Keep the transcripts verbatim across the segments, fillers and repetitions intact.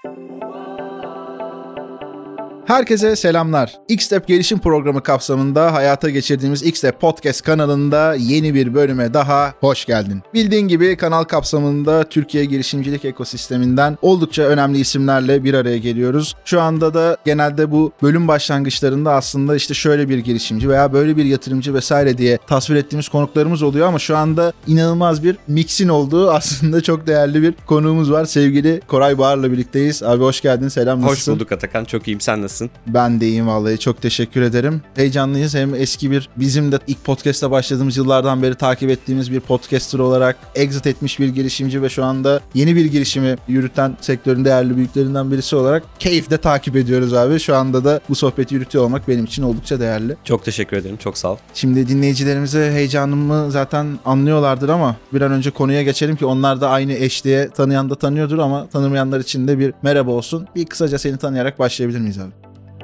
Herkese selamlar. X-Step Gelişim Programı kapsamında hayata geçirdiğimiz X-Step Podcast kanalında yeni bir bölüme daha hoş geldin. Bildiğin gibi kanal kapsamında Türkiye girişimcilik ekosisteminden oldukça önemli isimlerle bir araya geliyoruz. Şu anda da genelde bu bölüm başlangıçlarında aslında işte şöyle bir girişimci veya böyle bir yatırımcı vesaire diye tasvir ettiğimiz konuklarımız oluyor ama şu anda inanılmaz bir mixin olduğu aslında çok değerli bir konuğumuz var. Sevgili Koray Bağır'la birlikteyiz. Abi hoş geldin. Selam, nasılsın? Hoş bulduk Atakan. Çok iyiyim. Sen nasılsın? Ben de iyiyim vallahi. Çok teşekkür ederim. Heyecanlıyız. Hem eski bir, bizim de ilk podcast'a başladığımız yıllardan beri takip ettiğimiz bir podcaster olarak exit etmiş bir girişimci ve şu anda yeni bir girişimi yürüten sektörün değerli büyüklerinden birisi olarak keyifle takip ediyoruz abi. Şu anda da bu sohbeti yürütüyor olmak benim için oldukça değerli. Çok teşekkür ederim. Çok sağ ol. Şimdi dinleyicilerimize heyecanımı zaten anlıyorlardır ama bir an önce konuya geçelim ki onlar da aynı eş diye tanıyan da tanıyordur ama tanımayanlar için de bir merhaba olsun. Bir kısaca seni tanıyarak başlayabilir miyiz abi?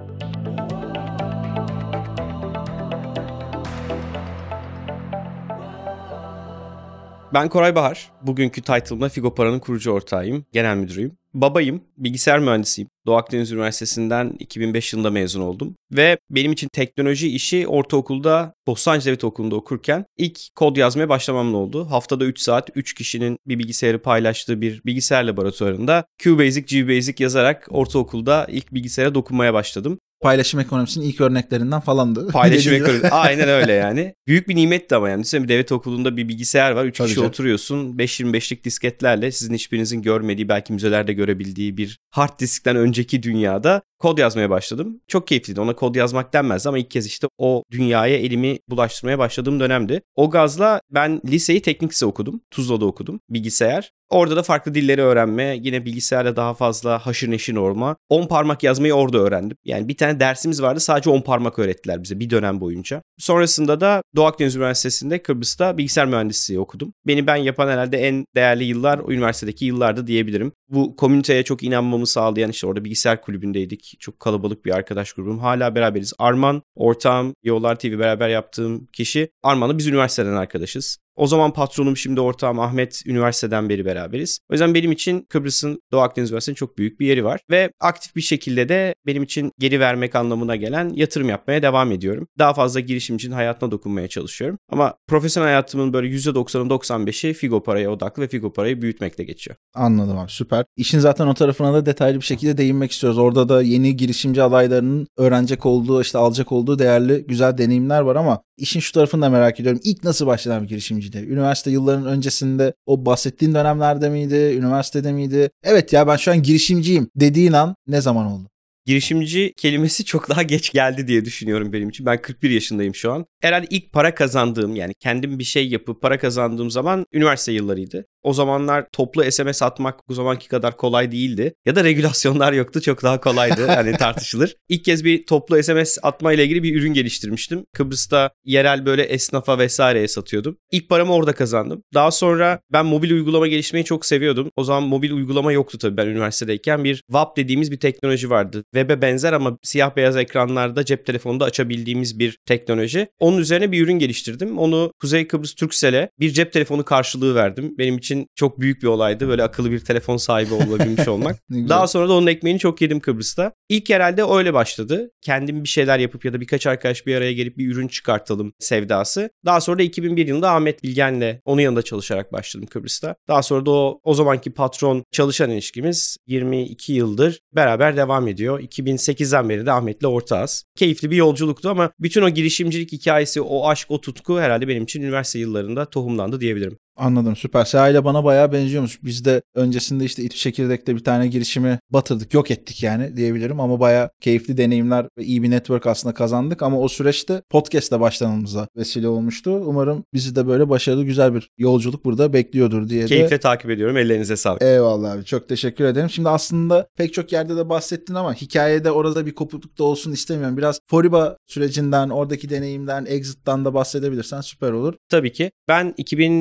Ben Koray Bahar. Bugünkü title'ımda Figopara'nın kurucu ortağıyım, genel müdürüyüm. Babayım, bilgisayar mühendisiyim. Doğu Akdeniz Üniversitesi'nden iki bin beş yılında mezun oldum. Ve benim için teknoloji işi ortaokulda Bostancı Devlet Okulu'nda okurken ilk kod yazmaya başlamamla oldu. Haftada üç saat üç kişinin bir bilgisayarı paylaştığı bir bilgisayar laboratuvarında QBasic, GBasic yazarak ortaokulda ilk bilgisayara dokunmaya başladım. Paylaşım ekonomisinin ilk örneklerinden falandı. Paylaşım ekonomisi. Aynen öyle yani. Büyük bir nimetti ama yani. Düşünsene bir devlet okulunda bir bilgisayar var. üç kişi canım. Oturuyorsun. beş yirmi beşlik disketlerle sizin hiçbirinizin görmediği, belki müzelerde görebildiği bir hard diskten önceki dünyada kod yazmaya başladım. Çok keyifliydi. Ona kod yazmak denmez ama ilk kez işte o dünyaya elimi bulaştırmaya başladığım dönemdi. O gazla ben liseyi teknik lise okudum. Tuzla'da okudum. Bilgisayar. Orada da farklı dilleri öğrenme, yine bilgisayarla daha fazla haşır neşir olma. on parmak yazmayı orada öğrendim. Yani bir tane dersimiz vardı, sadece on parmak öğrettiler bize bir dönem boyunca. Sonrasında da Doğu Akdeniz Üniversitesi'nde Kıbrıs'ta bilgisayar mühendisliği okudum. Beni ben yapan herhalde en değerli yıllar o üniversitedeki yıllardı diyebilirim. Bu komüniteye çok inanmamı sağlayan, işte orada bilgisayar kulübündeydik. Çok kalabalık bir arkadaş grubum. Hala beraberiz. Arman, ortağım, Yollar T V beraber yaptığım kişi. Arman'la biz üniversiteden arkadaşız. O zaman patronum, şimdi ortağım Ahmet, üniversiteden beri beraberiz. O yüzden benim için Kıbrıs'ın, Doğu Akdeniz Üniversitesi'nin çok büyük bir yeri var. Ve aktif bir şekilde de benim için geri vermek anlamına gelen yatırım yapmaya devam ediyorum. Daha fazla girişimcinin hayatına dokunmaya çalışıyorum. Ama profesyonel hayatımın böyle yüzde doksanı doksan beşi Figopara'ya odaklı ve Figopara'yı büyütmekle geçiyor. Anladım abi, süper. İşin zaten o tarafına da detaylı bir şekilde değinmek istiyoruz. Orada da yeni girişimci adaylarının öğrenecek olduğu, işte alacak olduğu değerli, güzel deneyimler var ama işin şu tarafını da merak ediyorum. İlk nasıl başlayan bir girişimciydi? Üniversite yıllarının öncesinde o bahsettiğin dönemlerde miydi? Üniversitede miydi? Evet ya, ben şu an girişimciyim dediğin an ne zaman oldu? Girişimci kelimesi çok daha geç geldi diye düşünüyorum benim için. Ben kırk bir yaşındayım şu an. Herhalde ilk para kazandığım, yani kendim bir şey yapıp para kazandığım zaman üniversite yıllarıydı. O zamanlar toplu S M S atmak bu zamanki kadar kolay değildi. Ya da regülasyonlar yoktu, çok daha kolaydı. Hani tartışılır. İlk kez bir toplu S M S atma ile ilgili bir ürün geliştirmiştim. Kıbrıs'ta yerel böyle esnafa vesaireye satıyordum. İlk paramı orada kazandım. Daha sonra ben mobil uygulama geliştirmeyi çok seviyordum. O zaman mobil uygulama yoktu tabii ben üniversitedeyken. Bir W A P dediğimiz bir teknoloji vardı. Web'e benzer ama siyah beyaz ekranlarda cep telefonunda açabildiğimiz bir teknoloji. Onun üzerine bir ürün geliştirdim. Onu Kuzey Kıbrıs Turkcell'e bir cep telefonu karşılığı verdim. Benim için çok büyük bir olaydı. Böyle akıllı bir telefon sahibi olabilmiş olmak. Daha sonra da onun ekmeğini çok yedim Kıbrıs'ta. İlk herhalde öyle başladı. Kendim bir şeyler yapıp ya da birkaç arkadaş bir araya gelip bir ürün çıkartalım sevdası. Daha sonra da iki bin bir yılında Ahmet Bilgen'le onun yanında çalışarak başladım Kıbrıs'ta. Daha sonra da o, o zamanki patron çalışan ilişkimiz yirmi iki yıldır beraber devam ediyor. iki bin sekizden beri de Ahmet'le ortağız. Keyifli bir yolculuktu ama bütün o girişimcilik hikayesi, o aşk, o tutku herhalde benim için üniversite yıllarında tohumlandı diyebilirim. Anladım, süper. Seha ile bana bayağı benziyormuş. Biz de öncesinde işte İTÜ Çekirdek'te bir tane girişimi batırdık, yok ettik yani diyebilirim ama bayağı keyifli deneyimler ve iyi bir network aslında kazandık ama o süreçte podcast'la başlamamıza vesile olmuştu. Umarım bizi de böyle başarılı, güzel bir yolculuk burada bekliyordur diye de. Keyifle takip ediyorum. Ellerinize sağlık. Eyvallah abi, çok teşekkür ederim. Şimdi aslında pek çok yerde de bahsettin ama hikayede orada bir kopukluk da olsun istemiyorum. Biraz Foriba sürecinden, oradaki deneyimden, exit'tan da bahsedebilirsen süper olur. Tabii ki. Ben iki bin beşte mezun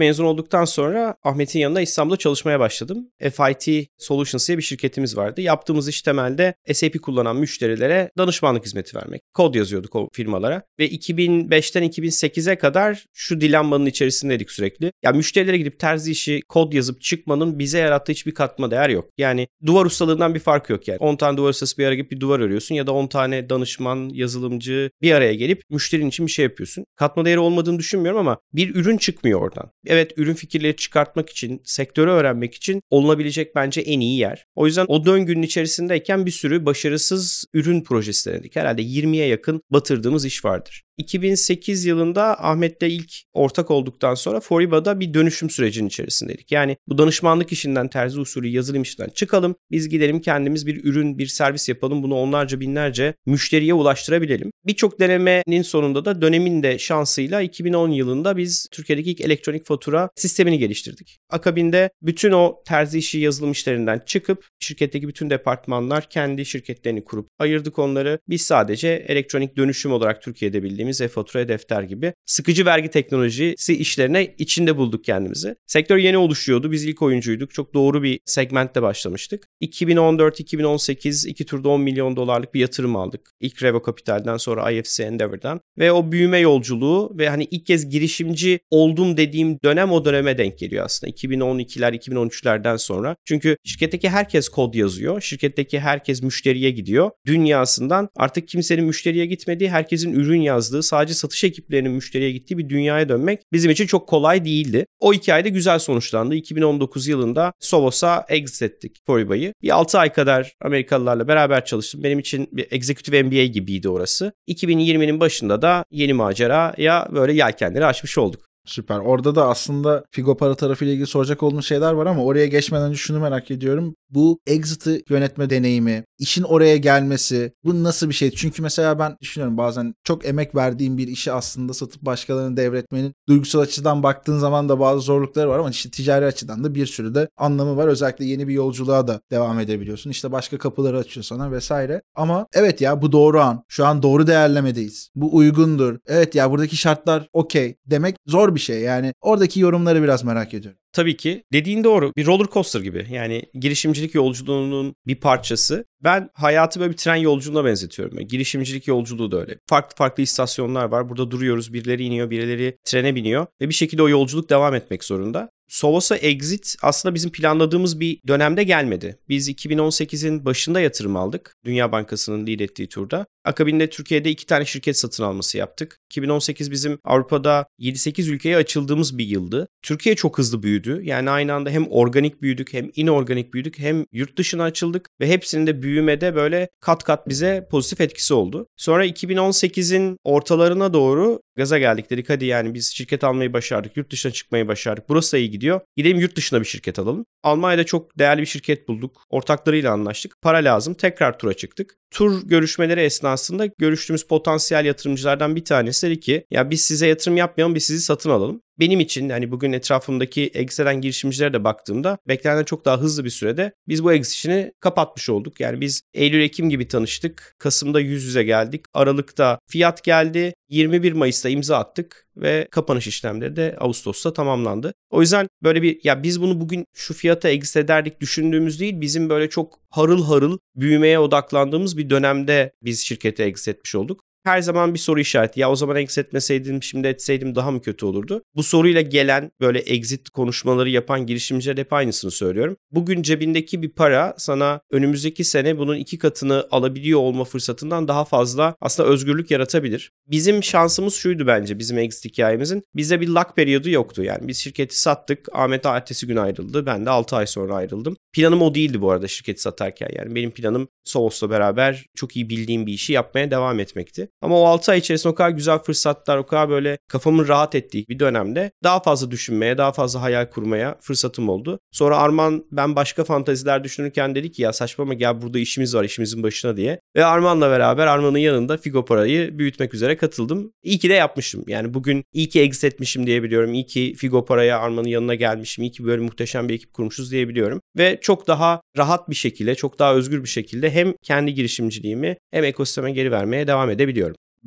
mezun olduktan sonra Ahmet'in yanında İstanbul'da çalışmaya başladım. F I T Solutions diye bir şirketimiz vardı. Yaptığımız iş temelde S A P kullanan müşterilere danışmanlık hizmeti vermek. Kod yazıyorduk o firmalara ve iki bin beşten iki bin sekize kadar şu dilemmanın içerisindeydik sürekli. Ya müşterilere gidip terzi işi kod yazıp çıkmanın bize yarattığı hiçbir katma değer yok. Yani duvar ustalığından bir fark yok yani. on tane duvar ustası bir araya gelip bir duvar örüyorsun ya da on tane danışman, yazılımcı bir araya gelip müşterinin için bir şey yapıyorsun. Katma değeri olmadığını düşünmüyorum ama bir ürün çıkmıyor oradan. Evet, ürün fikirleri çıkartmak için, sektörü öğrenmek için olunabilecek bence en iyi yer. O yüzden o döngünün içerisindeyken bir sürü başarısız ürün projesi denedik. Herhalde yirmiye yakın batırdığımız iş vardır. iki bin sekiz yılında Ahmet'le ilk ortak olduktan sonra Foriba'da bir dönüşüm sürecinin içerisindeydik. Yani bu danışmanlık işinden, terzi usulü yazılım işinden çıkalım. Biz gidelim kendimiz bir ürün, bir servis yapalım. Bunu onlarca binlerce müşteriye ulaştırabilelim. Birçok denemenin sonunda da dönemin de şansıyla iki bin on yılında biz Türkiye'deki ilk elektronik fatura sistemini geliştirdik. Akabinde bütün o terzi işi yazılım işlerinden çıkıp şirketteki bütün departmanlar kendi şirketlerini kurup ayırdık onları. Biz sadece elektronik dönüşüm olarak Türkiye'de bildiğimiz e-fatura, e-defter gibi sıkıcı vergi teknolojisi işlerine içinde bulduk kendimizi. Sektör yeni oluşuyordu. Biz ilk oyuncuyduk. Çok doğru bir segmentte başlamıştık. iki bin on dört iki bin on sekiz iki turda on milyon dolarlık bir yatırım aldık. İlk Revo Capital'den sonra I F C Endeavor'dan ve o büyüme yolculuğu ve hani ilk kez girişimci oldum dediğim dönem o döneme denk geliyor aslında. iki bin on ikiler iki bin on üçlerden sonra. Çünkü şirketteki herkes kod yazıyor. Şirketteki herkes müşteriye gidiyor. Dünyasından artık kimsenin müşteriye gitmediği, herkesin ürün yazdığı, sadece satış ekiplerinin müşteriye gittiği bir dünyaya dönmek bizim için çok kolay değildi. O hikaye de güzel sonuçlandı. iki bin on dokuz yılında Sovos'a exit ettik Foriba'yı. Bir altı ay kadar Amerikalılarla beraber çalıştım. Benim için bir executive M B A gibiydi orası. iki bin yirminin başında da yeni maceraya böyle yelkenleri açmış olduk. Süper. Orada da aslında Figo Para tarafıyla ilgili soracak olduğum şeyler var ama oraya geçmeden önce şunu merak ediyorum. Bu exit'i yönetme deneyimi, işin oraya gelmesi, bu nasıl bir şey? Çünkü mesela ben düşünüyorum bazen çok emek verdiğim bir işi aslında satıp başkalarına devretmenin duygusal açıdan baktığın zaman da bazı zorlukları var ama işte ticari açıdan da bir sürü de anlamı var. Özellikle yeni bir yolculuğa da devam edebiliyorsun. İşte başka kapıları açıyor sana vesaire. Ama evet ya bu doğru an. Şu an doğru değerlemedeyiz. Bu uygundur. Evet ya buradaki şartlar okey demek zor bir şey. Yani oradaki yorumları biraz merak ediyorum. Tabii ki. Dediğin doğru. Bir roller coaster gibi. Yani girişimcilik yolculuğunun bir parçası. Ben hayatı böyle bir tren yolculuğuna benzetiyorum. Yani girişimcilik yolculuğu da öyle. Farklı farklı istasyonlar var. Burada duruyoruz. Birileri iniyor, birileri trene biniyor. Ve bir şekilde o yolculuk devam etmek zorunda. Sovos'a exit aslında bizim planladığımız bir dönemde gelmedi. Biz iki bin on sekizin başında yatırım aldık. Dünya Bankası'nın lead ettiği turda. Akabinde Türkiye'de iki tane şirket satın alması yaptık. iki bin on sekiz bizim Avrupa'da yedi sekiz ülkeye açıldığımız bir yıldı. Türkiye çok hızlı büyüdü. Yani aynı anda hem organik büyüdük hem inorganik büyüdük hem yurt dışına açıldık. Ve hepsinin de büyümede böyle kat kat bize pozitif etkisi oldu. Sonra iki bin on sekizin ortalarına doğru gaza geldik. Dedik hadi yani biz şirket almayı başardık. Yurt dışına çıkmayı başardık. Burası da iyi gidiyor. Gidelim yurt dışına bir şirket alalım. Almanya'da çok değerli bir şirket bulduk. Ortaklarıyla anlaştık. Para lazım. Tekrar tura çıktık. Tur görüşmeleri esnasında görüştüğümüz potansiyel yatırımcılardan bir tanesi dedi ki ya biz size yatırım yapmayalım, biz sizi satın alalım. Benim için hani bugün etrafımdaki exit eden girişimcilere de baktığımda beklenenden çok daha hızlı bir sürede biz bu exit işini kapatmış olduk. Yani biz Eylül-Ekim gibi tanıştık. Kasım'da yüz yüze geldik. Aralık'ta fiyat geldi. yirmi bir Mayıs'ta imza attık ve kapanış işlemleri de Ağustos'ta tamamlandı. O yüzden böyle bir ya biz bunu bugün şu fiyata exit ederdik düşündüğümüz değil, bizim böyle çok harıl harıl büyümeye odaklandığımız bir dönemde biz şirkete exit etmiş olduk. Her zaman bir soru işareti. Ya o zaman exit etmeseydim, şimdi etseydim daha mı kötü olurdu? Bu soruyla gelen böyle exit konuşmaları yapan girişimciler hep aynısını söylüyorum. Bugün cebindeki bir para sana önümüzdeki sene bunun iki katını alabiliyor olma fırsatından daha fazla aslında özgürlük yaratabilir. Bizim şansımız şuydu bence bizim exit hikayemizin. Bizde bir lock periyodu yoktu yani. Biz şirketi sattık. Ahmet ertesi gün ayrıldı. Ben de altı ay sonra ayrıldım. Planım o değildi bu arada şirketi satarken. Yani benim planım Sovos'la beraber çok iyi bildiğim bir işi yapmaya devam etmekti. Ama o altı ay içerisinde o kadar güzel fırsatlar, o kadar böyle kafamın rahat ettiği bir dönemde daha fazla düşünmeye, daha fazla hayal kurmaya fırsatım oldu. Sonra Arman ben başka fanteziler düşünürken dedi ki ya saçmalama gel burada işimiz var, işimizin başına diye. Ve Arman'la beraber Arman'ın yanında Figo Para'yı büyütmek üzere katıldım. İyi ki de yapmışım. Yani bugün iyi ki exit etmişim diyebiliyorum. İyi ki Figo Para'ya Arman'ın yanına gelmişim. İyi ki böyle muhteşem bir ekip kurmuşuz diyebiliyorum. Ve çok daha rahat bir şekilde, çok daha özgür bir şekilde hem kendi girişimciliğimi hem ekosisteme geri vermeye devam edebiliyorum.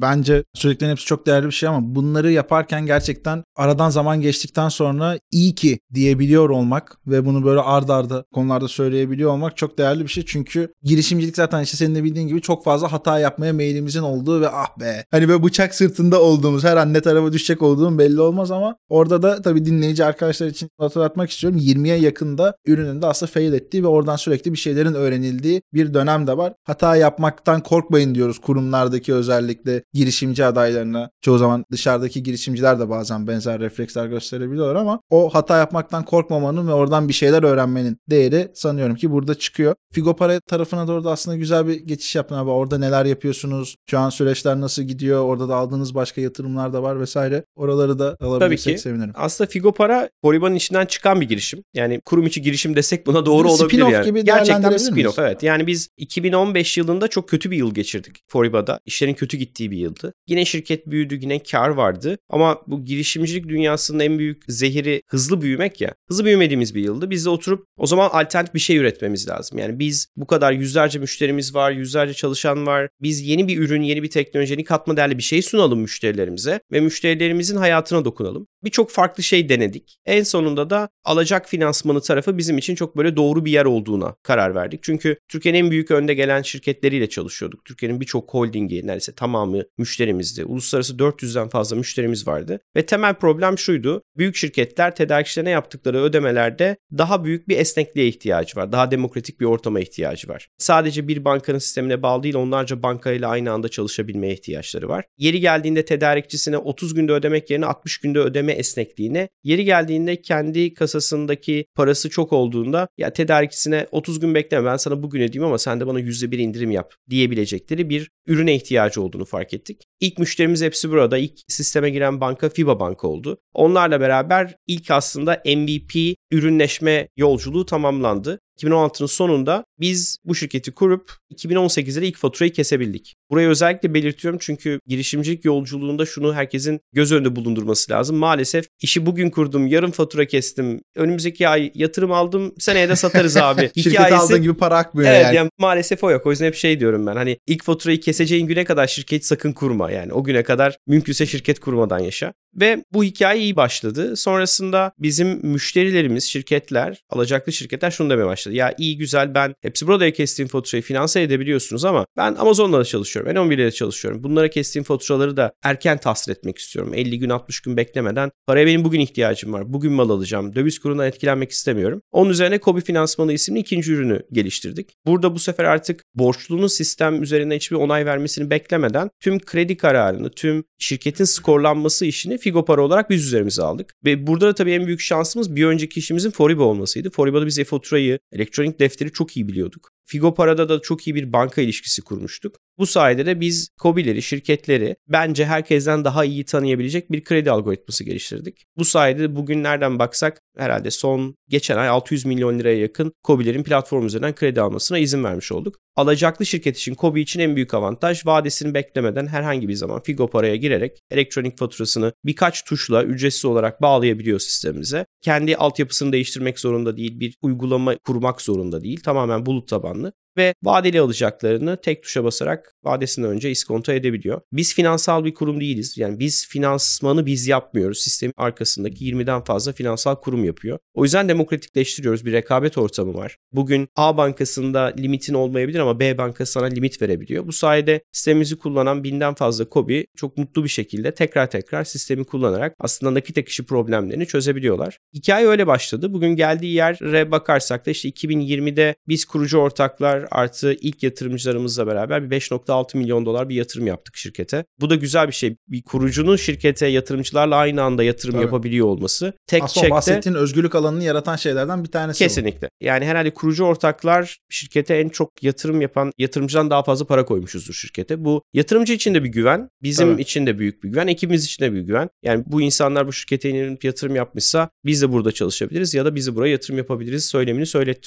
Bence söylediklerin hepsi çok değerli bir şey ama bunları yaparken gerçekten aradan zaman geçtikten sonra iyi ki diyebiliyor olmak ve bunu böyle ard arda konularda söyleyebiliyor olmak çok değerli bir şey. Çünkü girişimcilik zaten işte senin de bildiğin gibi çok fazla hata yapmaya meyilimizin olduğu ve ah be hani böyle bıçak sırtında olduğumuz, her an ne tarafa düşecek olduğum belli olmaz ama orada da tabii dinleyici arkadaşlar için hatırlatmak istiyorum. yirmiye yakında ürünün de aslında fail ettiği ve oradan sürekli bir şeylerin öğrenildiği bir dönem de var. Hata yapmaktan korkmayın diyoruz kurumlardaki özellikle girişimci adaylarına. Çoğu zaman dışarıdaki girişimciler de bazen benzer refleksler gösterebiliyorlar ama o hata yapmaktan korkmamanın ve oradan bir şeyler öğrenmenin değeri sanıyorum ki burada çıkıyor. Figopara tarafına doğru da aslında güzel bir geçiş yaptın abi. Orada neler yapıyorsunuz? Şu an süreçler nasıl gidiyor? Orada da aldığınız başka yatırımlar da var vesaire. Oraları da alabilirsek sevinirim. Aslında Figopara Foriba'nın içinden çıkan bir girişim. Yani kurum içi girişim desek buna doğru bir olabilir spin-off yani. Gibi gerçekten bir spin-off, evet. Yani biz iki bin on beş yılında çok kötü bir yıl geçirdik Foriba'da. İşlerin kötü gittiği bir yıldı. Yine şirket büyüdü, yine kar vardı. Ama bu girişimcilik dünyasının en büyük zehiri hızlı büyümek ya. Hızlı büyümediğimiz bir yıldı. Biz de oturup o zaman alternatif bir şey üretmemiz lazım. Yani biz bu kadar yüzlerce müşterimiz var, yüzlerce çalışan var. Biz yeni bir ürün, yeni bir teknolojinin katma değerli bir şey sunalım müşterilerimize ve müşterilerimizin hayatına dokunalım. Birçok farklı şey denedik. En sonunda da alacak finansmanı tarafı bizim için çok böyle doğru bir yer olduğuna karar verdik. Çünkü Türkiye'nin en büyük önde gelen şirketleriyle çalışıyorduk. Türkiye'nin birçok holdingi, neredeyse tamamı müşterimizdi. Uluslararası dört yüzden fazla müşterimiz vardı. Ve temel problem şuydu. Büyük şirketler tedarikçilerine yaptıkları ödemelerde daha büyük bir esnekliğe ihtiyacı var. Daha demokratik bir ortama ihtiyacı var. Sadece bir bankanın sistemine bağlı değil, onlarca bankayla aynı anda çalışabilmeye ihtiyaçları var. Yeri geldiğinde tedarikçisine otuz günde ödemek yerine altmış günde ödeme esnekliğine, yeri geldiğinde kendi kasasındaki parası çok olduğunda ya tedarikçisine otuz gün bekleme, ben sana bugün ödeyeyim ama sen de bana yüzde bir indirim yap diyebilecekleri bir ürüne ihtiyacı olduğunu fark ettik. İlk müşterimiz hepsi burada. İlk sisteme giren banka FIBA Banka oldu. Onlarla beraber ilk aslında M V P ürünleşme yolculuğu tamamlandı. iki bin on altının sonunda biz bu şirketi kurup iki bin on sekizde ilk faturayı kesebildik. Burayı özellikle belirtiyorum çünkü girişimcilik yolculuğunda şunu herkesin göz önünde bulundurması lazım. Maalesef işi bugün kurdum, yarın fatura kestim, önümüzdeki ay yatırım aldım, seneye de satarız abi. Şirketi aldığın gibi para akmıyor evet, yani. yani. Maalesef o yok. O yüzden hep şey diyorum ben, hani ilk faturayı keseceğin güne kadar şirket sakın kurma. Yani o güne kadar mümkünse şirket kurmadan yaşa. Ve bu hikaye iyi başladı. Sonrasında bizim müşterilerimiz, şirketler, alacaklı şirketler şunu demeye başladı. Ya iyi güzel, ben hepsi burada kestiğim faturayı finanse edebiliyorsunuz ama ben Amazon'la da çalışıyorum, N on bir ile de çalışıyorum. Bunlara kestiğim faturaları da erken tahsil etmek istiyorum. elli gün altmış gün beklemeden paraya benim bugün ihtiyacım var. Bugün mal alacağım. Döviz kurundan etkilenmek istemiyorum. Onun üzerine Kobi Finansmanı isimli ikinci ürünü geliştirdik. Burada bu sefer artık borçlunun sistem üzerinden hiçbir onay vermesini beklemeden tüm kredi kararını, tüm şirketin skorlanması işini Figopara olarak biz üzerimize aldık. Ve burada da tabii en büyük şansımız bir önceki işimizin Foriba olmasıydı. Foriba'da biz e-faturayı, elektronik defteri çok iyi biliyorduk. Figopara'da da çok iyi bir banka ilişkisi kurmuştuk. Bu sayede de biz KOBİ'leri, şirketleri bence herkesten daha iyi tanıyabilecek bir kredi algoritması geliştirdik. Bu sayede de bugün nereden baksak herhalde son geçen ay altı yüz milyon liraya yakın KOBİ'lerin platform üzerinden kredi almasına izin vermiş olduk. Alacaklı şirket için, KOBİ için en büyük avantaj vadesini beklemeden herhangi bir zaman Figopara'ya girerek elektronik faturasını birkaç tuşla ücretsiz olarak bağlayabiliyor sistemimize. Kendi altyapısını değiştirmek zorunda değil, bir uygulama kurmak zorunda değil. Tamamen bulut tabanlı. Ve vadeli alacaklarını tek tuşa basarak vadesinden önce iskonto edebiliyor. Biz finansal bir kurum değiliz. Yani biz finansmanı biz yapmıyoruz. Sistemin arkasındaki yirmiden fazla finansal kurum yapıyor. O yüzden demokratikleştiriyoruz. Bir rekabet ortamı var. Bugün A bankasında limitin olmayabilir ama B bankası sana limit verebiliyor. Bu sayede sistemimizi kullanan binden fazla KOBİ çok mutlu bir şekilde tekrar tekrar sistemi kullanarak aslında nakit akışı problemlerini çözebiliyorlar. Hikaye öyle başladı. Bugün geldiği yere bakarsak da işte iki bin yirmide biz kurucu ortaklar artı ilk yatırımcılarımızla beraber bir beş nokta altı milyon dolar bir yatırım yaptık şirkete. Bu da güzel bir şey. Bir kurucunun şirkete yatırımcılarla aynı anda yatırım Tabii. yapabiliyor olması. Tek aslında çekte bahsettiğin özgürlük alanını yaratan şeylerden bir tanesi. Kesinlikle. Bu. Yani herhalde kurucu ortaklar şirkete en çok yatırım yapan yatırımcıdan daha fazla para koymuşuzdur şirkete. Bu yatırımcı için de bir güven, bizim Tabii. için de büyük bir güven, ekibimiz için de bir güven. Yani bu insanlar bu şirkete inanıp yatırım yapmışsa biz de burada çalışabiliriz ya da biz de buraya yatırım yapabiliriz söylemini söylettiriyor.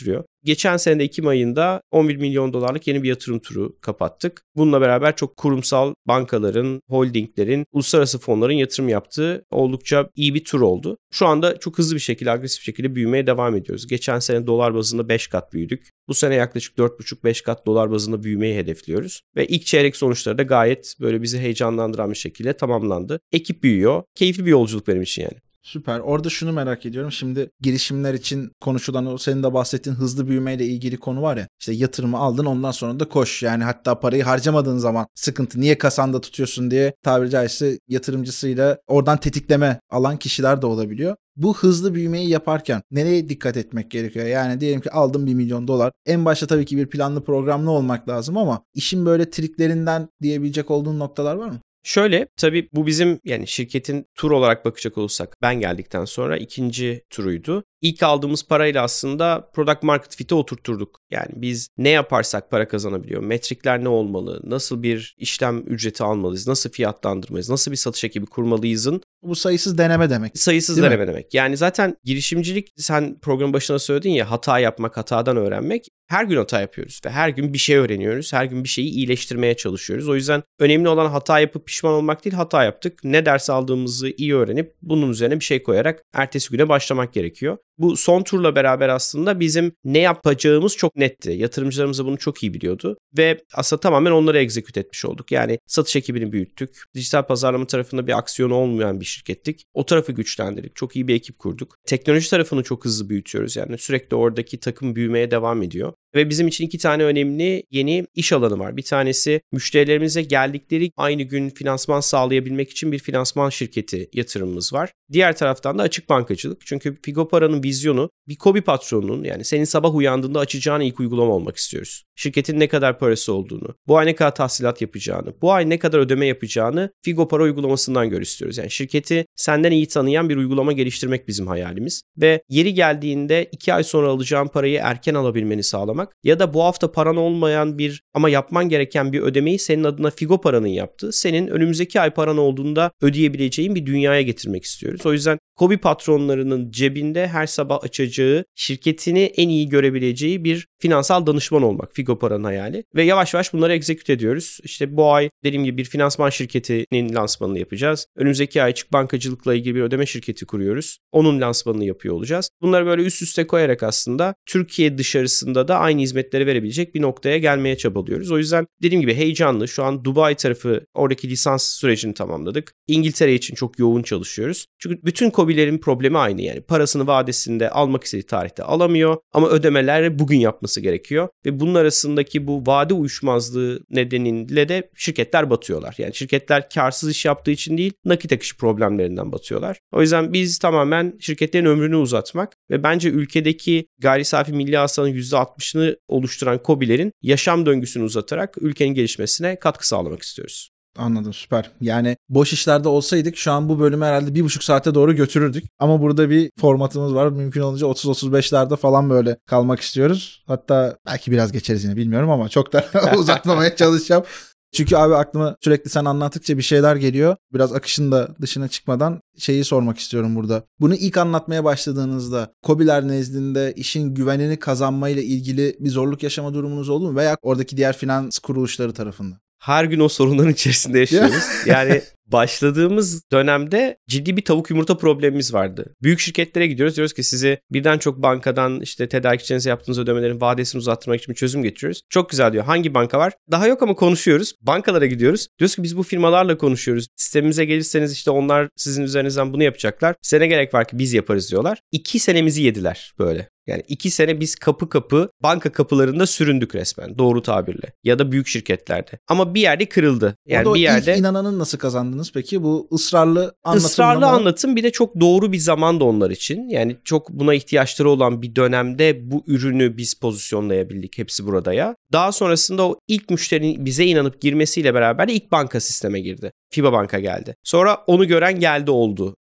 geçen sene de Ekim ayında on bir milyon dolarlık yeni bir yatırım turu kapattık. Bununla beraber çok kurumsal bankaların, holdinglerin, uluslararası fonların yatırım yaptığı oldukça iyi bir tur oldu. Şu anda çok hızlı bir şekilde, agresif bir şekilde büyümeye devam ediyoruz. Geçen sene dolar bazında beş kat büyüdük. Bu sene yaklaşık dört buçuk beş kat dolar bazında büyümeyi hedefliyoruz. Ve ilk çeyrek sonuçları da gayet böyle bizi heyecanlandıran bir şekilde tamamlandı. Ekip büyüyor. Keyifli bir yolculuk benim için yani. Süper. Orada şunu merak ediyorum. Şimdi girişimler için konuşulan o senin de bahsettiğin hızlı büyümeyle ilgili konu var ya. İşte yatırımı aldın, ondan sonra da koş. Yani hatta parayı harcamadığın zaman sıkıntı, niye kasanda tutuyorsun diye tabiri caizse yatırımcısıyla oradan tetikleme alan kişiler de olabiliyor. Bu hızlı büyümeyi yaparken nereye dikkat etmek gerekiyor? Yani diyelim ki aldım bir milyon dolar. En başta tabii ki bir planlı programlı olmak lazım ama işin böyle triklerinden diyebilecek olduğun noktalar var mı? Şöyle, tabii bu bizim yani şirketin tur olarak bakacak olursak ben geldikten sonra ikinci turuydu. İlk aldığımız parayla aslında product market fit'i oturtturduk. Yani biz ne yaparsak para kazanabiliyor, metrikler ne olmalı, nasıl bir işlem ücreti almalıyız, nasıl fiyatlandırmalıyız, nasıl bir satış ekibi kurmalıyızın. Bu sayısız deneme demek. Sayısız Değil deneme mi? demek. Yani zaten girişimcilik, sen programın başına söyledin ya, hata yapmak, hatadan öğrenmek. Her gün hata yapıyoruz ve her gün bir şey öğreniyoruz. Her gün bir şeyi iyileştirmeye çalışıyoruz. O yüzden önemli olan hata yapıp pişman olmak değil, hata yaptık. Ne ders aldığımızı iyi öğrenip bunun üzerine bir şey koyarak ertesi güne başlamak gerekiyor. Bu son turla beraber aslında bizim ne yapacağımız çok netti. Yatırımcılarımız da bunu çok iyi biliyordu. Ve aslında tamamen onları execute etmiş olduk. Yani satış ekibini büyüttük. Dijital pazarlama tarafında bir aksiyonu olmayan bir şirkettik. O tarafı güçlendirdik. Çok iyi bir ekip kurduk. Teknoloji tarafını çok hızlı büyütüyoruz. Yani sürekli oradaki takım büyümeye devam ediyor. Ve bizim için iki tane önemli yeni iş alanı var. Bir tanesi müşterilerimize geldikleri aynı gün finansman sağlayabilmek için bir finansman şirketi yatırımımız var. Diğer taraftan da açık bankacılık. Çünkü Figopara'nın vizyonu bir KOBİ patronunun, yani senin sabah uyandığında açacağın ilk uygulama olmak istiyoruz. Şirketin ne kadar parası olduğunu, bu ay ne kadar tahsilat yapacağını, bu ay ne kadar ödeme yapacağını Figopara uygulamasından gör istiyoruz. Yani şirketi senden iyi tanıyan bir uygulama geliştirmek bizim hayalimiz. Ve yeri geldiğinde iki ay sonra alacağın parayı erken alabilmeni sağlamak ya da bu hafta paran olmayan bir ama yapman gereken bir ödemeyi senin adına Figopara'nın yaptığı, senin önümüzdeki ay paran olduğunda ödeyebileceğin bir dünyaya getirmek istiyoruz. O yüzden KOBİ patronlarının cebinde her sabah açacağı, şirketini en iyi görebileceği bir finansal danışman olmak Figopara'nın hayali. Ve yavaş yavaş bunları execute ediyoruz. İşte bu ay dediğim gibi bir finansman şirketinin lansmanını yapacağız. Önümüzdeki ay açık bankacılıkla ilgili bir ödeme şirketi kuruyoruz. Onun lansmanını yapıyor olacağız. Bunları böyle üst üste koyarak aslında Türkiye dışarısında da aynı hizmetleri verebilecek bir noktaya gelmeye çabalıyoruz. O yüzden dediğim gibi heyecanlı. Şu an Dubai tarafı, oradaki lisans sürecini tamamladık. İngiltere için çok yoğun çalışıyoruz. Çünkü bütün KOBİ'lerin problemi aynı, yani parasını vadesinde almak istediği tarihte alamıyor ama ödemeler bugün yapması gerekiyor ve bunun arasındaki bu vade uyuşmazlığı nedeniyle de şirketler batıyorlar. Yani şirketler karsız iş yaptığı için değil, nakit akışı problemlerinden batıyorlar. O yüzden biz tamamen şirketlerin ömrünü uzatmak ve bence ülkedeki gayri safi milli hasılanın yüzde altmışını oluşturan KOBİ'lerin yaşam döngüsünü uzatarak ülkenin gelişmesine katkı sağlamak istiyoruz. Anladım, süper. Yani boş işlerde olsaydık şu an bu bölümü herhalde bir buçuk saate doğru götürürdük. Ama burada bir formatımız var. Mümkün olunca otuz otuz beşlerde falan böyle kalmak istiyoruz. Hatta belki biraz geçeriz yine, bilmiyorum ama çok da uzatmamaya çalışacağım. Çünkü abi aklıma sürekli sen anlattıkça bir şeyler geliyor. Biraz akışın da dışına çıkmadan şeyi sormak istiyorum burada. Bunu ilk anlatmaya başladığınızda KOBİ'ler nezdinde işin güvenini kazanmayla ilgili bir zorluk yaşama durumunuz oldu mu? Veya oradaki diğer finans kuruluşları tarafından? Her gün o sorunların içerisinde yaşıyoruz. Yani başladığımız dönemde ciddi bir tavuk yumurta problemimiz vardı. Büyük şirketlere gidiyoruz. Diyoruz ki size birden çok bankadan işte tedarikçinize yaptığınız ödemelerin vadesini uzattırmak için bir çözüm getiriyoruz. Çok güzel diyor. Hangi banka var? Daha yok ama konuşuyoruz. Bankalara gidiyoruz. Diyoruz ki biz bu firmalarla konuşuyoruz. Sistemimize gelirseniz işte onlar sizin üzerinizden bunu yapacaklar. Size ne gerek var ki biz yaparız diyorlar. İki senemizi yediler böyle. Yani iki sene biz kapı kapı banka kapılarında süründük resmen, doğru tabirle, ya da büyük şirketlerde. Ama bir yerde kırıldı. Yani Orada bir yerde ilk inananın nasıl kazandınız peki? Bu ısrarlı anlatımla ısrarlı mı? anlatım, bir de çok doğru bir zaman da onlar için. Yani çok buna ihtiyaçları olan bir dönemde bu ürünü biz pozisyonlayabildik, hepsi burada ya. Daha sonrasında o ilk müşterinin bize inanıp girmesiyle beraber ilk banka sisteme girdi. FIBA Banka geldi. Sonra onu gören geldi oldu.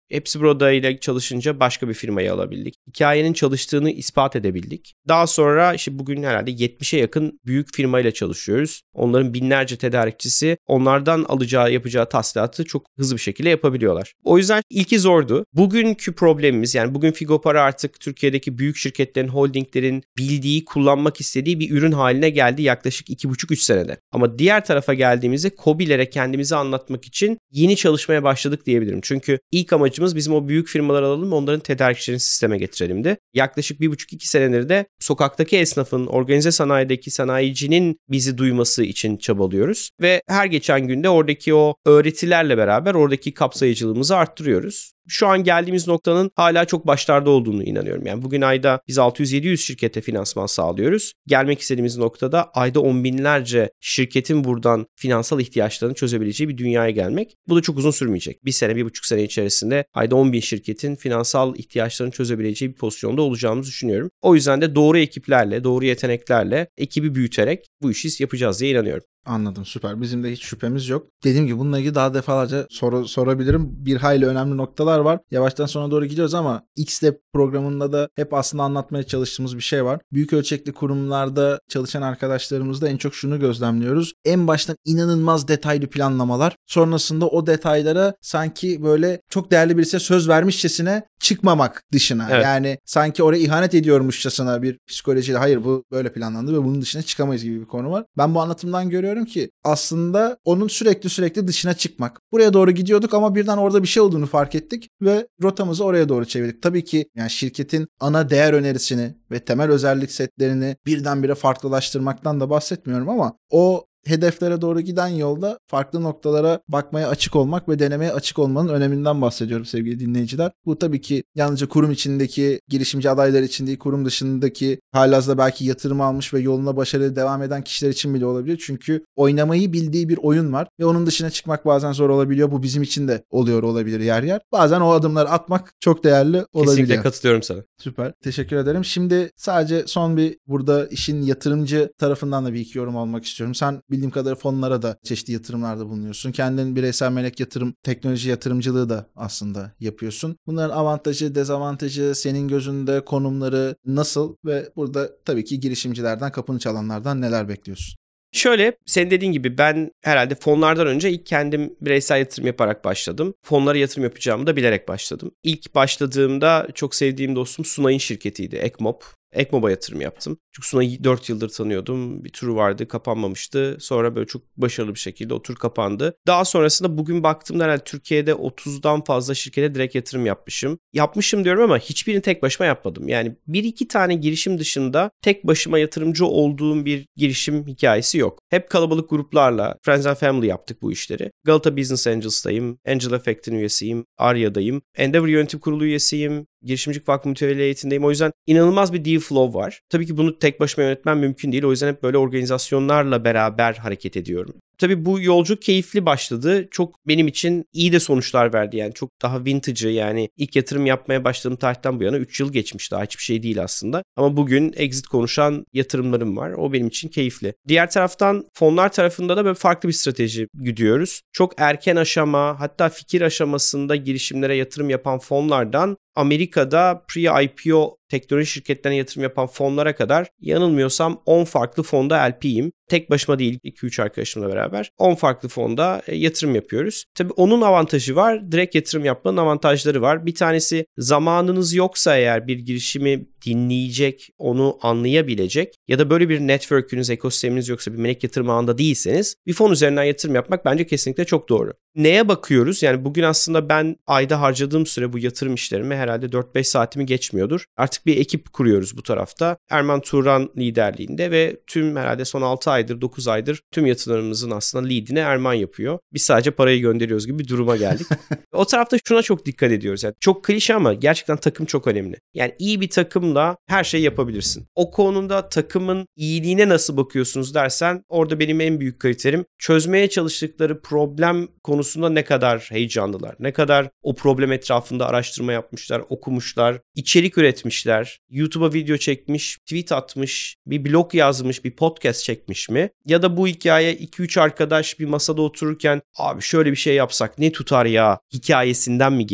Hepsi Burada ile çalışınca başka bir firmayı alabildik. Hikayenin çalıştığını ispat edebildik. Daha sonra işte bugün herhalde yetmişe yakın büyük firmayla çalışıyoruz. Onların binlerce tedarikçisi onlardan alacağı, yapacağı tahsilatı çok hızlı bir şekilde yapabiliyorlar. O yüzden ilki zordu. Bugünkü problemimiz, yani bugün Figopara artık Türkiye'deki büyük şirketlerin, holdinglerin bildiği, kullanmak istediği bir ürün haline geldi yaklaşık iki buçuk üç senede. Ama diğer tarafa geldiğimizde KOBİ'lere kendimizi anlatmak için yeni çalışmaya başladık diyebilirim. Çünkü ilk amacımız bizim o büyük firmaları alalım ve onların tedarikçilerini sisteme getirelim de. Yaklaşık bir buçuk iki senedir de sokaktaki esnafın, organize sanayideki sanayicinin bizi duyması için çabalıyoruz. Ve her geçen günde oradaki o öğretilerle beraber oradaki kapsayıcılığımızı arttırıyoruz. Şu an geldiğimiz noktanın hala çok başlarda olduğunu inanıyorum. Yani bugün ayda biz altı yüz yedi yüz şirkete finansman sağlıyoruz. Gelmek istediğimiz noktada ayda on binlerce şirketin buradan finansal ihtiyaçlarını çözebileceği bir dünyaya gelmek. Bu da çok uzun sürmeyecek. Bir sene, bir buçuk sene içerisinde ayda on bin şirketin finansal ihtiyaçlarını çözebileceği bir pozisyonda olacağımızı düşünüyorum. O yüzden de doğru ekiplerle, doğru yeteneklerle ekibi büyüterek bu işi yapacağız diye inanıyorum. Anladım, süper. Bizim de hiç şüphemiz yok. Dediğim gibi bununla ilgili daha defalarca soru sorabilirim. Bir hayli önemli noktalar var. Yavaştan sona doğru gidiyoruz ama X-Step programında da hep aslında anlatmaya çalıştığımız bir şey var. Büyük ölçekli kurumlarda çalışan arkadaşlarımızda en çok şunu gözlemliyoruz. En baştan inanılmaz detaylı planlamalar. Sonrasında o detaylara sanki böyle çok değerli birisine söz vermişçesine çıkmamak dışına. Evet. Yani sanki oraya ihanet ediyormuşçasına bir psikolojiyle hayır bu böyle planlandı ve bunun dışına çıkamayız gibi bir konu var. Ben bu anlatımdan görüyorum ki aslında onun sürekli sürekli dışına çıkmak. Buraya doğru gidiyorduk ama birden orada bir şey olduğunu fark ettik ve rotamızı oraya doğru çevirdik. Tabii ki yani şirketin ana değer önerisini ve temel özellik setlerini birdenbire farklılaştırmaktan da bahsetmiyorum ama o hedeflere doğru giden yolda farklı noktalara bakmaya açık olmak ve denemeye açık olmanın öneminden bahsediyorum sevgili dinleyiciler. Bu tabii ki yalnızca kurum içindeki girişimci adaylar için değil, kurum dışındaki halihazırda belki yatırım almış ve yoluna başarılı devam eden kişiler için bile olabilir. Çünkü oynamayı bildiği bir oyun var ve onun dışına çıkmak bazen zor olabiliyor. Bu bizim için de oluyor olabilir yer yer. Bazen o adımları atmak çok değerli olabiliyor. Kesinlikle katılıyorum sana. Süper. Teşekkür ederim. Şimdi sadece son bir burada işin yatırımcı tarafından da bir iki yorum almak istiyorum. Sen bildiğim kadarıyla fonlara da çeşitli yatırımlarda bulunuyorsun. Kendin bireysel melek yatırım, teknoloji yatırımcılığı da aslında yapıyorsun. Bunların avantajı, dezavantajı, senin gözünde konumları nasıl ve burada tabii ki girişimcilerden, kapını çalanlardan neler bekliyorsun? Şöyle, senin dediğin gibi ben herhalde fonlardan önce ilk kendim bireysel yatırım yaparak başladım. Fonlara yatırım yapacağımı da bilerek başladım. İlk başladığımda çok sevdiğim dostum Sunay'ın şirketiydi, Ekmop. Ekmop'a yatırım yaptım. Çünkü Sunay'ı dört yıldır tanıyordum. Bir turu vardı, kapanmamıştı. Sonra böyle çok başarılı bir şekilde o tur kapandı. Daha sonrasında bugün baktığımda herhalde Türkiye'de otuzdan fazla şirkete direkt yatırım yapmışım. Yapmışım diyorum ama hiçbirini tek başıma yapmadım. Yani bir iki tane girişim dışında tek başıma yatırımcı olduğum bir girişim hikayesi yok. Hep kalabalık gruplarla, Friends and Family yaptık bu işleri. Galata Business Angels'tayım, Angel Effect'in üyesiyim, Arya'dayım, Endeavor Yönetim Kurulu üyesiyim, Girişimcilik Vakfı Mütevelli heyetindeyim. O yüzden inanılmaz bir deal flow var. Tabii ki bunu tek başıma yönetmem mümkün değil. O yüzden hep böyle organizasyonlarla beraber hareket ediyorum. Tabii bu yolculuk keyifli başladı. Çok benim için iyi de sonuçlar verdi. Yani çok daha vintage'ı, yani ilk yatırım yapmaya başladığım tarihten bu yana üç yıl geçmiş, daha hiçbir şey değil aslında. Ama bugün exit konuşan yatırımlarım var. O benim için keyifli. Diğer taraftan fonlar tarafında da böyle farklı bir strateji gidiyoruz. Çok erken aşama, hatta fikir aşamasında girişimlere yatırım yapan fonlardan Amerika'da pre-I P O teknoloji şirketlerine yatırım yapan fonlara kadar yanılmıyorsam on farklı fonda L P'yim. Tek başıma değil, iki üç arkadaşımla beraber on farklı fonda yatırım yapıyoruz. Tabii onun avantajı var, direkt yatırım yapmanın avantajları var. Bir tanesi, zamanınız yoksa eğer bir girişimi dinleyecek, onu anlayabilecek ya da böyle bir network'ünüz, ekosisteminiz yoksa, bir melek yatırım ağında değilseniz bir fon üzerinden yatırım yapmak bence kesinlikle çok doğru. Neye bakıyoruz? Yani bugün aslında ben ayda harcadığım süre bu yatırım işlerime herhalde dört beş saatimi geçmiyordur. Artık bir ekip kuruyoruz bu tarafta. Erman Turan liderliğinde ve tüm herhalde son altı aydır, dokuz aydır tüm yatırımlarımızın aslında lead'ini Erman yapıyor. Biz sadece parayı gönderiyoruz gibi bir duruma geldik. O tarafta şuna çok dikkat ediyoruz. Yani çok klişe ama gerçekten takım çok önemli. Yani iyi bir takımla her şeyi yapabilirsin. O konuda takımın iyiliğine nasıl bakıyorsunuz dersen, orada benim en büyük kriterim çözmeye çalıştıkları problem konusunda ne kadar heyecanlılar, ne kadar o problem etrafında araştırma yapmışlar, okumuşlar, içerik üretmişler, YouTube'a video çekmiş, tweet atmış, bir blog yazmış, bir podcast çekmiş mi? Ya da bu hikaye iki üç arkadaş bir masada otururken abi şöyle bir şey yapsak ne tutar ya hikayesinden mi geliyor?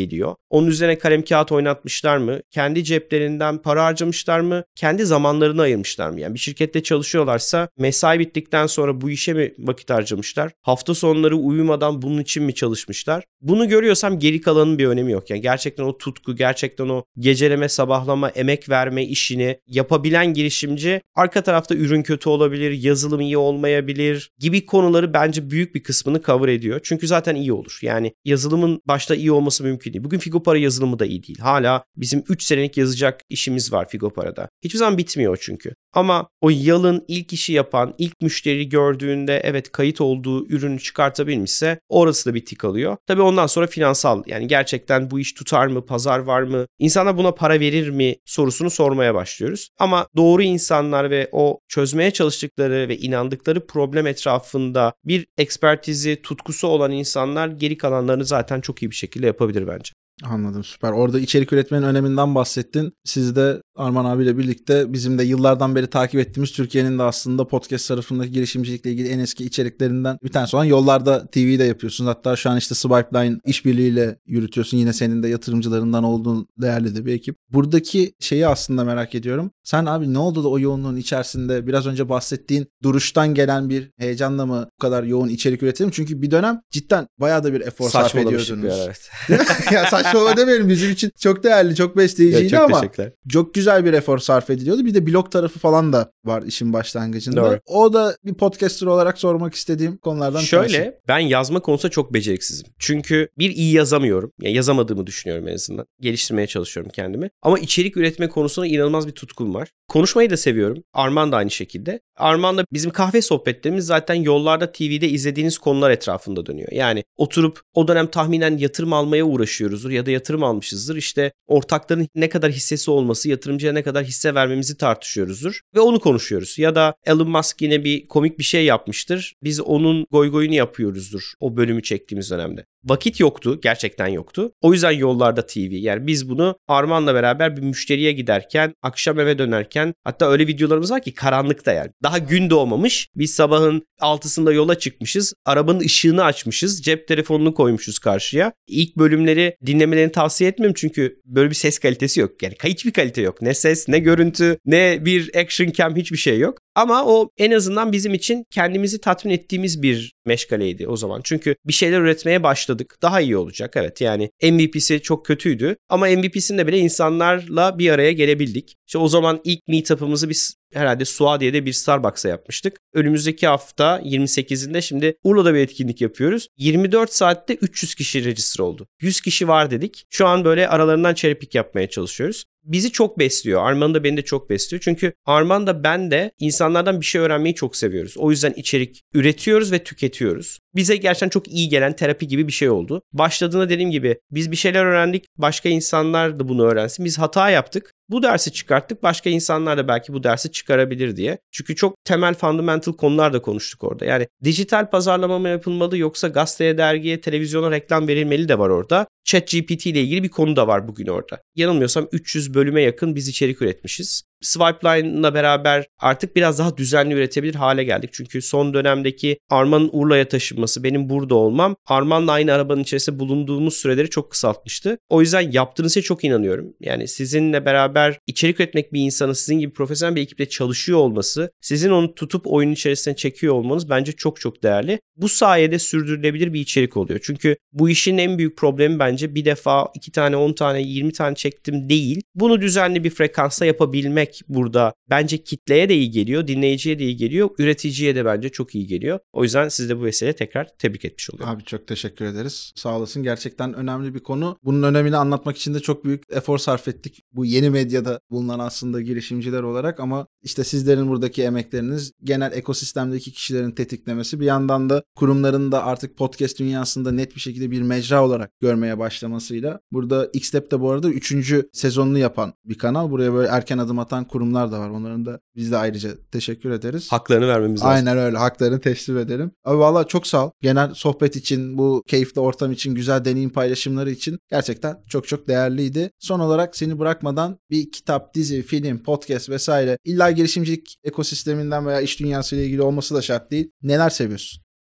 Onun üzerine kalem kağıt oynatmışlar mı? Kendi ceplerinden para harcamışlar mı? Kendi zamanlarını ayırmışlar mı? Yani bir şirkette çalışıyorlarsa mesai bittikten sonra bu işe mi vakit harcamışlar? Hafta sonları uyumadan bunun için mi çalışmışlar? Bunu görüyorsam geri kalanın bir önemi yok. Yani gerçekten o tutku, gerçekten o geceleme, sabahlama, emek verme işini yapabilen girişimci arka tarafta ürün kötü olabilir, yazılım iyi olmayabilir gibi konuları bence büyük bir kısmını cover ediyor. Çünkü zaten iyi olur. Yani yazılımın başta iyi olması mümkün değil. Bugün Figopara yazılımı da iyi değil. Hala bizim üç senelik yazacak işimiz var Figopara'da. Hiçbir zaman bitmiyor çünkü. Ama o yalın ilk işi yapan, ilk müşteri gördüğünde evet kayıt olduğu ürünü çıkartabilmişse orası da bir tik alıyor. Tabii ondan sonra finansal, yani gerçekten bu iş tutar mı, pazar var mı, insanlar buna para verir mi sorusunu sormaya başlıyoruz. Ama doğru insanlar ve o çözmeye çalıştıkları ve inandıkları problem etrafında bir ekspertizi, tutkusu olan insanlar geri kalanlarını zaten çok iyi bir şekilde yapabilir bence. Anladım, süper. Orada içerik üretmenin öneminden bahsettin. Siz de Arman abiyle birlikte bizim de yıllardan beri takip ettiğimiz Türkiye'nin de aslında podcast tarafındaki girişimcilikle ilgili en eski içeriklerinden bir tanesi olan Yollarda T V'yi de yapıyorsunuz. Hatta şu an işte Swipeline işbirliğiyle yürütüyorsun. Yine senin de yatırımcılarından olduğun değerli de bir ekip. Buradaki şeyi aslında merak ediyorum. Sen abi ne oldu da o yoğunluğun içerisinde biraz önce bahsettiğin duruştan gelen bir heyecanla mı bu kadar yoğun içerik üretelim? Çünkü bir dönem cidden bayağı da bir efor sarf ediyordunuz. Evet. Ya saçmalama demeyelim, bizim için çok değerli, çok besleyiciydi ya, çok ama çok güzel bir efor sarf ediliyordu. Bir de blog tarafı falan da var işin başlangıcında. Doğru. O da bir podcaster olarak sormak istediğim konulardan bir tanesi. Şöyle, ben yazma konusunda çok beceriksizim. Çünkü bir iyi yazamıyorum. Yani yazamadığımı düşünüyorum en azından. Geliştirmeye çalışıyorum kendimi. Ama içerik üretme konusunda inanılmaz bir tutkum var. Konuşmayı da seviyorum. Arman da aynı şekilde. Arman'la bizim kahve sohbetlerimiz zaten Yollarda T V'de izlediğiniz konular etrafında dönüyor. Yani oturup o dönem tahminen yatırım almaya uğraşıyoruzdur ya da yatırım almışızdır. İşte ortakların ne kadar hissesi olması, yatırımcıya ne kadar hisse vermemizi tartışıyoruzdur ve onu konuşuyoruz. Ya da Elon Musk yine bir komik bir şey yapmıştır. Biz onun goygoyunu yapıyoruzdur o bölümü çektiğimiz dönemde. Vakit yoktu, gerçekten yoktu. O yüzden Yollarda T V. Yani biz bunu Arman'la beraber bir müşteriye giderken, akşam eve dönerken, hatta öyle videolarımız var ki karanlıkta yani. Daha gün doğmamış. Biz sabahın altısında yola çıkmışız. Arabanın ışığını açmışız. Cep telefonunu koymuşuz karşıya. İlk bölümleri dinlemelerini tavsiye etmiyorum çünkü böyle bir ses kalitesi yok. Yani hiçbir kalite yok. Ne ses, ne görüntü, ne bir action cam, hiçbir şey yok. Ama o en azından bizim için kendimizi tatmin ettiğimiz bir meşgaleydi o zaman. Çünkü bir şeyler üretmeye başladık. Daha iyi olacak, evet. Yani M V P'si çok kötüydü ama M V P'sinde bile insanlarla bir araya gelebildik. İşte o zaman ilk meetup'ımızı biz herhalde Suadiye'de bir Starbucks'a yapmıştık. Önümüzdeki hafta yirmi sekizinde şimdi Urla'da bir etkinlik yapıyoruz. yirmi dört saatte üç yüz kişi register oldu. yüz kişi var dedik. Şu an böyle aralarından cherry pick yapmaya çalışıyoruz. Bizi çok besliyor. Arman da beni de çok besliyor. Çünkü Arman da ben de insanlardan bir şey öğrenmeyi çok seviyoruz. O yüzden içerik üretiyoruz ve tüketiyoruz. Bize gerçekten çok iyi gelen terapi gibi bir şey oldu. Başladığında dediğim gibi biz bir şeyler öğrendik. Başka insanlar da bunu öğrensin. Biz hata yaptık. Bu dersi çıkarttık. Başka insanlar da belki bu dersi çıkarabilir diye. Çünkü çok temel fundamental konular da konuştuk orada. Yani dijital pazarlama mı yapılmalı yoksa gazeteye, dergiye, televizyona reklam verilmeli de var orada. ChatGPT ile ilgili bir konu da var bugün orada. Yanılmıyorsam üç yüz bölüme yakın biz içerik üretmişiz. Swipeline'la beraber artık biraz daha düzenli üretebilir hale geldik. Çünkü son dönemdeki Arman'ın Urla'ya taşınması, benim burada olmam, Arman'la aynı arabanın içerisinde bulunduğumuz süreleri çok kısaltmıştı. O yüzden yaptığınız şeye çok inanıyorum. Yani sizinle beraber içerik üretmek bir insanın sizin gibi profesyonel bir ekiple çalışıyor olması, sizin onu tutup oyunun içerisine çekiyor olmanız bence çok çok değerli. Bu sayede sürdürülebilir bir içerik oluyor. Çünkü bu işin en büyük problemi bence bir defa iki tane, on tane, yirmi tane çektim değil. Bunu düzenli bir frekansta yapabilmek burada bence kitleye de iyi geliyor, dinleyiciye de iyi geliyor, üreticiye de bence çok iyi geliyor. O yüzden siz de bu vesileyle tekrar tebrik etmiş oluyorum. Abi çok teşekkür ederiz. Sağ olasın. Gerçekten önemli bir konu. Bunun önemini anlatmak için de çok büyük efor sarf ettik. Bu yeni medyada bulunan aslında girişimciler olarak ama işte sizlerin buradaki emekleriniz, genel ekosistemdeki kişilerin tetiklemesi, bir yandan da kurumların da artık podcast dünyasında net bir şekilde bir mecra olarak görmeye başlamasıyla. Burada Xtep de bu arada üçüncü sezonunu yapan bir kanal. Buraya böyle erken adım atan kurumlar da var. Onların da biz de ayrıca teşekkür ederiz. Haklarını vermemiz lazım. Aynen öyle. Haklarını teslim edelim. Abi vallahi çok sağ ol. Genel sohbet için, bu keyifli ortam için, güzel deneyim paylaşımları için gerçekten çok çok değerliydi. Son olarak seni bırakmadan bir kitap, dizi, film, podcast vesaire, illa girişimcilik ekosisteminden veya iş dünyasıyla ilgili olması da şart değil. Neler seviyorsun?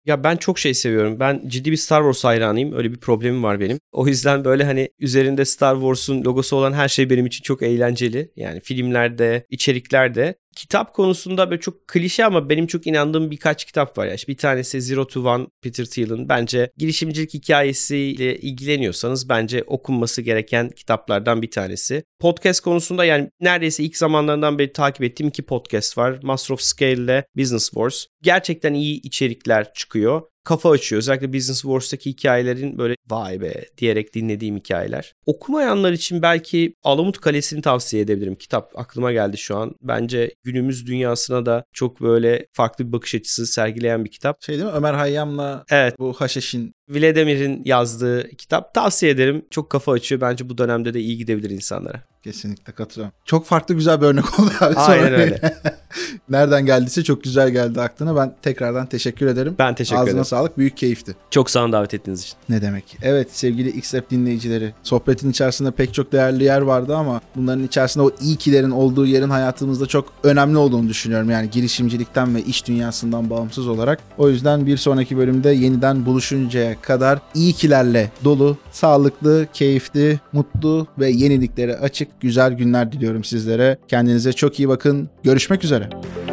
Ya ben çok şey seviyorum. Ben ciddi bir Star Wars hayranıyım. Öyle bir problemim var benim. O yüzden böyle hani üzerinde Star Wars'un logosu olan her şey benim için çok eğlenceli. Yani filmlerde, içeriklerde. Kitap konusunda böyle çok klişe ama benim çok inandığım birkaç kitap var. Yani bir tanesi Zero to One, Peter Thiel'in. Bence girişimcilik hikayesiyle ilgileniyorsanız bence okunması gereken kitaplardan bir tanesi. Podcast konusunda yani neredeyse ilk zamanlarından beri takip ettiğim iki podcast var. Master of Scale ile Business Wars. Gerçekten iyi içerikler çıkıyor. Kafa açıyor. Özellikle Business Wars'taki hikayelerin böyle vay be diyerek dinlediğim hikayeler. Okumayanlar için belki Alamut Kalesi'ni tavsiye edebilirim. Kitap aklıma geldi şu an. Bence günümüz dünyasına da çok böyle farklı bir bakış açısı sergileyen bir kitap. Şey değil mi? Ömer Hayyam'la evet. bu Haşhaş'in Vladimir'in yazdığı kitap. Tavsiye ederim. Çok kafa açıyor. Bence bu dönemde de iyi gidebilir insanlara. Kesinlikle katılıyorum. Çok farklı güzel bir örnek oldu abi. Aynen öyle. Nereden geldiyse çok güzel geldi aklına. Ben tekrardan teşekkür ederim. Ben teşekkür Ağzına ederim. Ağzına sağlık. Büyük keyifti. Çok sağ olun davet ettiğiniz için. Ne demek. Evet sevgili X-Lab dinleyicileri. Sohbetin içerisinde pek çok değerli yer vardı ama bunların içerisinde o iyi kilerin olduğu yerin hayatımızda çok önemli olduğunu düşünüyorum. Yani girişimcilikten ve iş dünyasından bağımsız olarak. O yüzden bir sonraki bölümde yeniden buluşuncaya kadar iyi kilerle dolu, sağlıklı, keyifli, mutlu ve yeniliklere açık güzel günler diliyorum sizlere. Kendinize çok iyi bakın. Görüşmek üzere.